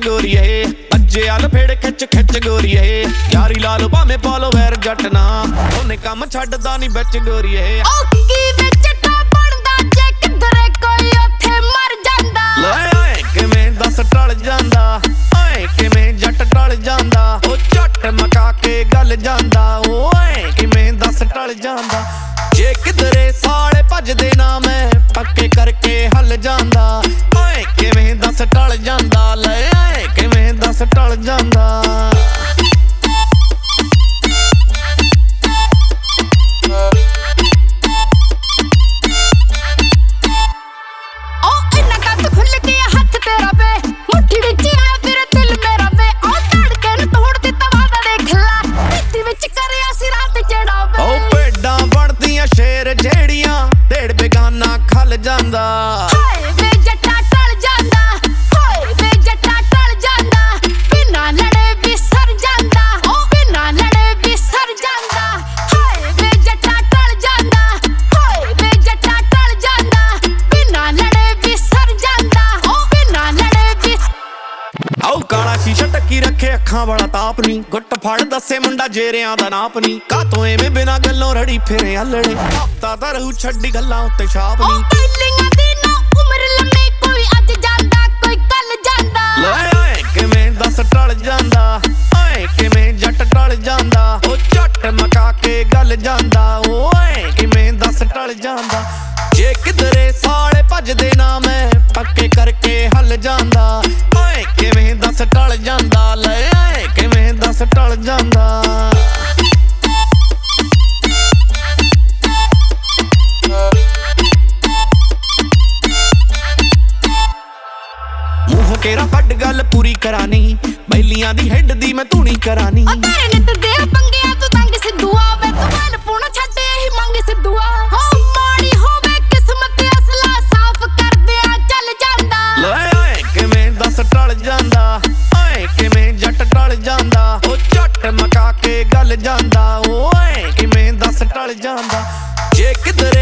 गोरीए अज्जे आल फेड़ खिच खिच गोरीए यारी लाल भावें पालो वैर जट ना ओने काम छड्डदा नहीं बिच गोरीए किवें दस टल जांदा ओए किवें जट टल जांदा ओ झट मका के गल जांदा ओए किवें दस टल जांदा जे किधरे साले भजदे ना मैं पक्के करके हल जांदा ओए किवें दस टल जांदा ले किवें दस टल जांदा शेर जेड़ियां ढेड़ बेगाना खल जांदा हाय वे जट्टा टल जांदा हाय वे जट्टा टल जांदा बिना लड़े भी सर जांदा ओ बिना लड़े भी सर जांदा हाय वे जट्टा टल जांदा हाय वे जट्टा टल जांदा बिना लड़े भी सर जांदा ओ बिना लड़े भी आओ काला शीशा टक्की रखे अखां वाला ताप नी गुट फड़ दसे मुंडा जेरियां दा नाप नी कातों एवें बिना गल्लों रड़ी फिरे हलड़े हफ्ता दा रहू छड्डी गल्लां उत्ते छाप नी पहलियां दी ना उम्र लम्मी कोई अज जांदा कोई कल जांदा ओए किवें दस टल जांदा ओए किवें जट टल जांदा ओ झट मका के गल जांदा ओए किवें दस टल जांदा जे किधरे साले भजदे ना मैं पक्के करके हल जांदा ओए किवें दस टल जांदा ले किवें दस टल जांदा मूंह केरा कड गल पूरी करानी बैलियां दी हेड दी मैं धूनी करानी तेरे नित दे पंगिया तू तंग सिद्धूआ वे तू गल पूना छड्डे ही मंग सिद्धूआ हो माड़ी होवे किस्मत असला साफ कर दे चल जांदा ओए किवें दस टल जांदा ओए किवें जट टल जांदा ओ झट मका के गल जांदा ओए किवें दस टल जांदा जे किधर